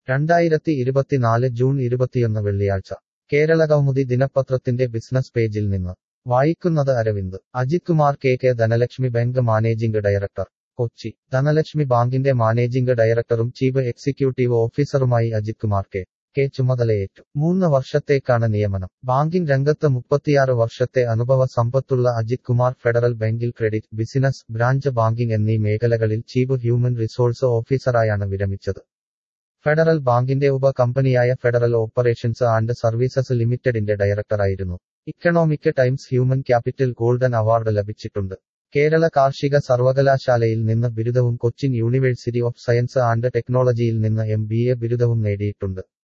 2024 June 21 വെള്ളിയാഴ്ച കേരളകൗമുദി ദിനപത്രത്തിന്റെ business പേജിൽ നിന്ന് വായിക്കുന്നത് Aravind. Ajith Kumar K Dhanlaxmi bank managing director, Kochi. Dhanlaxmi ബാങ്കിന്റെ മാനേജിംഗ് ഡയറക്ടറും ചീഫ് എക്സിക്യൂട്ടീവ് ഓഫീസറുമായി അജിത് കുമാർ കെ ചുമതലയേറ്റു. 3 വർഷത്തേക്കാണ് നിയമനം. ബാങ്കിംഗ് രംഗത്ത് 36 വർഷത്തെ അനുഭവ സമ്പത്തുള്ള അജിത് കുമാർ ഫെഡറൽ ബാങ്കിൽ ക്രെഡിറ്റ്, ബിസിനസ്, ബ്രാഞ്ച് ബാങ്കിംഗ് എന്നീ മേഖലകളിൽ ചീഫ് ഹ്യൂമൻ റിസോഴ്സ് ഓഫീസറായാണ് വിരമിച്ചത്. ഫെഡറൽ ബാങ്കിന്റെ ഉപ കമ്പനിയായ ഫെഡറൽ ഓപ്പറേഷൻസ് ആൻഡ് സർവീസസ് ലിമിറ്റഡിന്റെ ഡയറക്ടറായിരുന്നു. Economic Times human capital golden award ലഭിച്ചിട്ടുണ്ട്. കേരള കാർഷിക സർവകലാശാലയിൽ നിന്ന് ബിരുദവും Cochin university of science and ടെക്നോളജിയിൽ നിന്ന് MBA ബിരുദവും നേടിയിട്ടുണ്ട്.